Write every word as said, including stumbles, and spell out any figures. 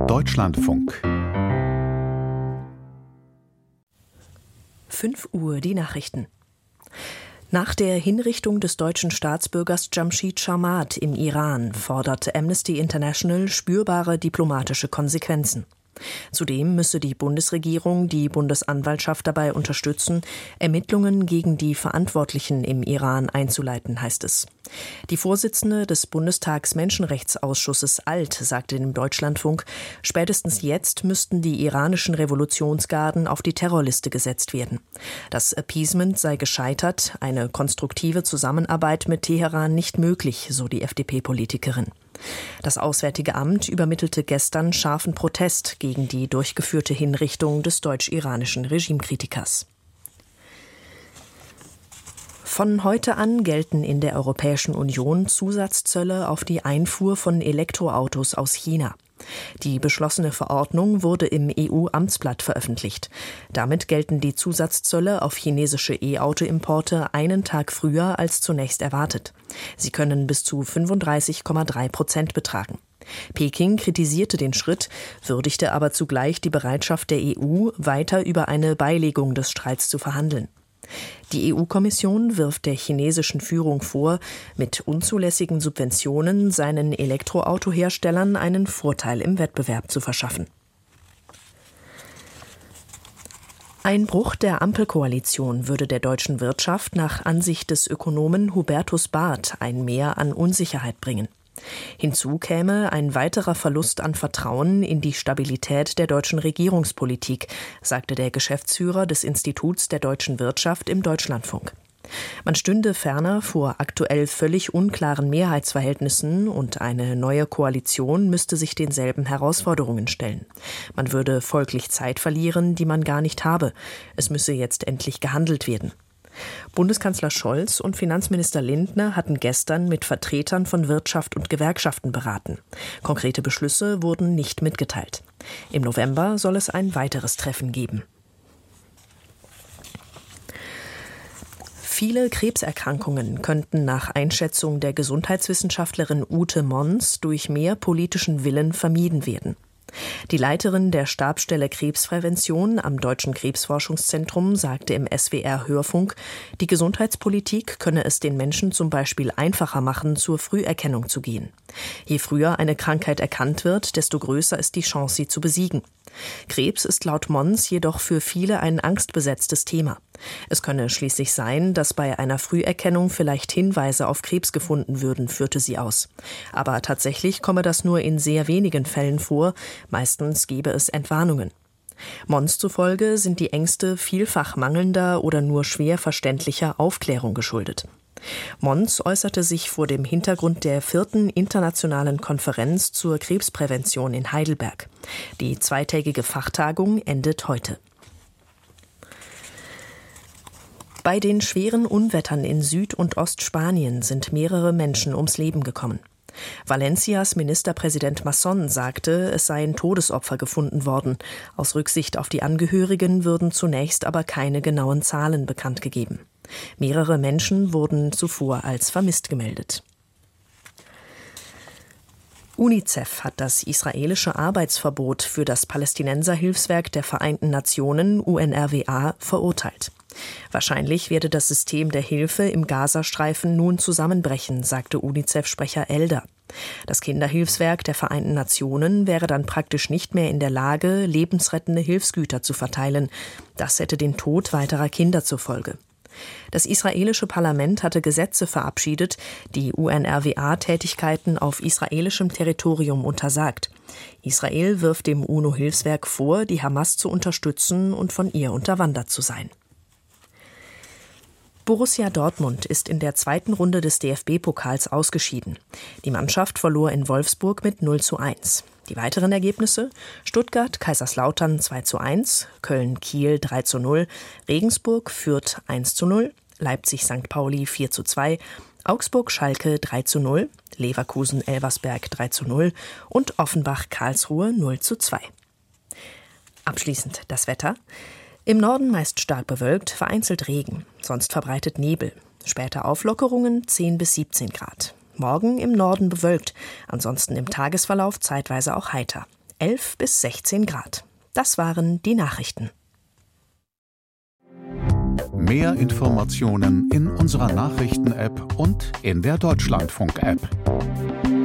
Deutschlandfunk. fünf Uhr die Nachrichten. Nach der Hinrichtung des deutschen Staatsbürgers Jamshid Sharmat im Iran fordert Amnesty International spürbare diplomatische Konsequenzen. Zudem müsse die Bundesregierung die Bundesanwaltschaft dabei unterstützen, Ermittlungen gegen die Verantwortlichen im Iran einzuleiten, heißt es. Die Vorsitzende des Bundestags-Menschenrechtsausschusses Alt sagte dem Deutschlandfunk, spätestens jetzt müssten die iranischen Revolutionsgarden auf die Terrorliste gesetzt werden. Das Appeasement sei gescheitert, eine konstruktive Zusammenarbeit mit Teheran nicht möglich, so die F D P-Politikerin. Das Auswärtige Amt übermittelte gestern scharfen Protest gegen die durchgeführte Hinrichtung des deutsch-iranischen Regimekritikers. Von heute an gelten in der Europäischen Union Zusatzzölle auf die Einfuhr von Elektroautos aus China. Die beschlossene Verordnung wurde im E U-Amtsblatt veröffentlicht. Damit gelten die Zusatzzölle auf chinesische E-Auto-Importe einen Tag früher als zunächst erwartet. Sie können bis zu fünfunddreißig Komma drei Prozent betragen. Peking kritisierte den Schritt, würdigte aber zugleich die Bereitschaft der E U, weiter über eine Beilegung des Streits zu verhandeln. Die E U-Kommission wirft der chinesischen Führung vor, mit unzulässigen Subventionen seinen Elektroautoherstellern einen Vorteil im Wettbewerb zu verschaffen. Ein Bruch der Ampelkoalition würde der deutschen Wirtschaft nach Ansicht des Ökonomen Hubertus Barth ein Mehr an Unsicherheit bringen. Hinzu käme ein weiterer Verlust an Vertrauen in die Stabilität der deutschen Regierungspolitik, sagte der Geschäftsführer des Instituts der deutschen Wirtschaft im Deutschlandfunk. Man stünde ferner vor aktuell völlig unklaren Mehrheitsverhältnissen und eine neue Koalition müsste sich denselben Herausforderungen stellen. Man würde folglich Zeit verlieren, die man gar nicht habe. Es müsse jetzt endlich gehandelt werden. Bundeskanzler Scholz und Finanzminister Lindner hatten gestern mit Vertretern von Wirtschaft und Gewerkschaften beraten. Konkrete Beschlüsse wurden nicht mitgeteilt. Im November soll es ein weiteres Treffen geben. Viele Krebserkrankungen könnten nach Einschätzung der Gesundheitswissenschaftlerin Ute Mons durch mehr politischen Willen vermieden werden. Die Leiterin der Stabsstelle Krebsprävention am Deutschen Krebsforschungszentrum sagte im S W R-Hörfunk, die Gesundheitspolitik könne es den Menschen zum Beispiel einfacher machen, zur Früherkennung zu gehen. Je früher eine Krankheit erkannt wird, desto größer ist die Chance, sie zu besiegen. Krebs ist laut Mons jedoch für viele ein angstbesetztes Thema. Es könne schließlich sein, dass bei einer Früherkennung vielleicht Hinweise auf Krebs gefunden würden, führte sie aus. Aber tatsächlich komme das nur in sehr wenigen Fällen vor, meistens gebe es Entwarnungen. Mons zufolge sind die Ängste vielfach mangelnder oder nur schwer verständlicher Aufklärung geschuldet. Mons äußerte sich vor dem Hintergrund der vierten internationalen Konferenz zur Krebsprävention in Heidelberg. Die zweitägige Fachtagung endet heute. Bei den schweren Unwettern in Süd- und Ostspanien sind mehrere Menschen ums Leben gekommen. Valencias Ministerpräsident Masson sagte, es seien Todesopfer gefunden worden. Aus Rücksicht auf die Angehörigen würden zunächst aber keine genauen Zahlen bekannt gegeben. Mehrere Menschen wurden zuvor als vermisst gemeldet. UNICEF hat das israelische Arbeitsverbot für das Palästinenserhilfswerk der Vereinten Nationen U N R W A verurteilt. Wahrscheinlich werde das System der Hilfe im Gazastreifen nun zusammenbrechen, sagte UNICEF-Sprecher Elder. Das Kinderhilfswerk der Vereinten Nationen wäre dann praktisch nicht mehr in der Lage, lebensrettende Hilfsgüter zu verteilen. Das hätte den Tod weiterer Kinder zur Folge. Das israelische Parlament hatte Gesetze verabschiedet, die U N R W A-Tätigkeiten auf israelischem Territorium untersagt. Israel wirft dem UNO-Hilfswerk vor, die Hamas zu unterstützen und von ihr unterwandert zu sein. Borussia Dortmund ist in der zweiten Runde des D F B-Pokals ausgeschieden. Die Mannschaft verlor in Wolfsburg mit null zu eins. Die weiteren Ergebnisse: Stuttgart, Kaiserslautern zwei zu eins, Köln, Kiel drei zu null, Regensburg, Fürth eins zu null, Leipzig, Sankt Pauli vier zu zwei, Augsburg, Schalke drei zu null, Leverkusen, Elversberg drei zu null und Offenbach, Karlsruhe null zu zwei. Abschließend das Wetter. Im Norden meist stark bewölkt, vereinzelt Regen, sonst verbreitet Nebel. Später Auflockerungen zehn bis siebzehn Grad. Morgen im Norden bewölkt, ansonsten im Tagesverlauf zeitweise auch heiter. elf bis sechzehn Grad. Das waren die Nachrichten. Mehr Informationen in unserer Nachrichten-App und in der Deutschlandfunk-App.